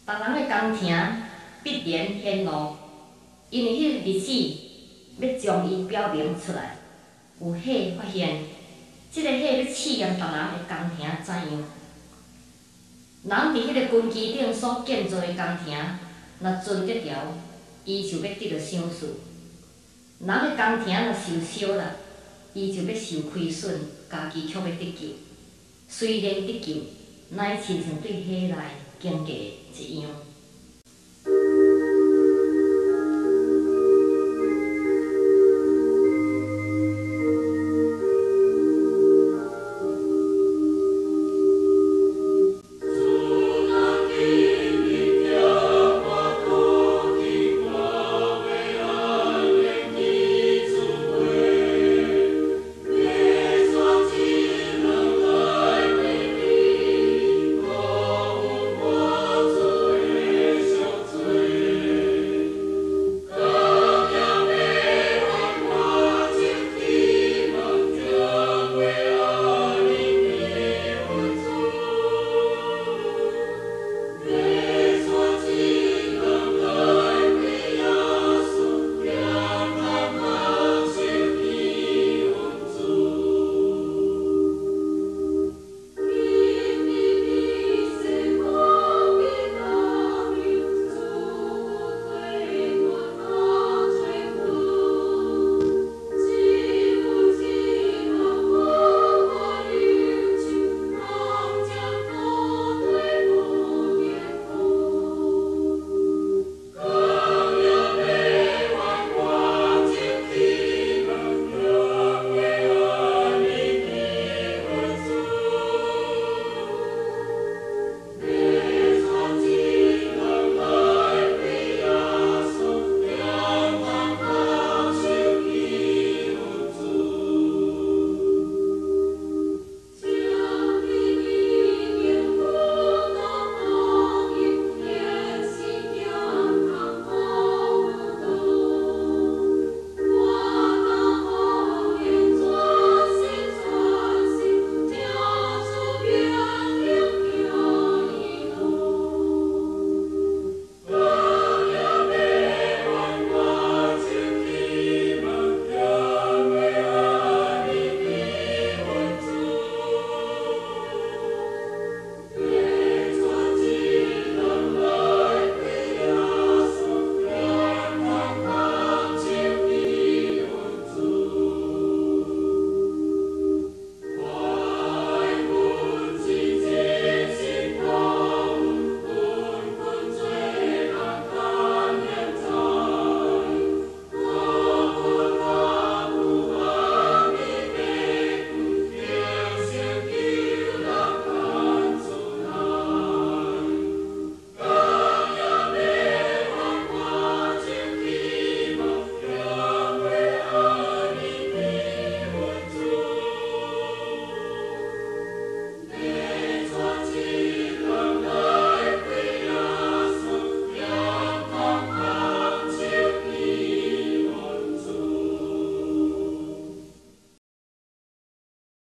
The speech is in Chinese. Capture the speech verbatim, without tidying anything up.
别人的工程必然显露，因为迄个日子要将伊表明出来。有火发现，即、个火要试验别人的工程怎样。人伫迄个军机顶所建造的工程，若准得条，伊就要得到赏识；人的工程若受烧啦，伊就要受亏损，家己却要得救。虽然得救，乃亲像对火内经过一样。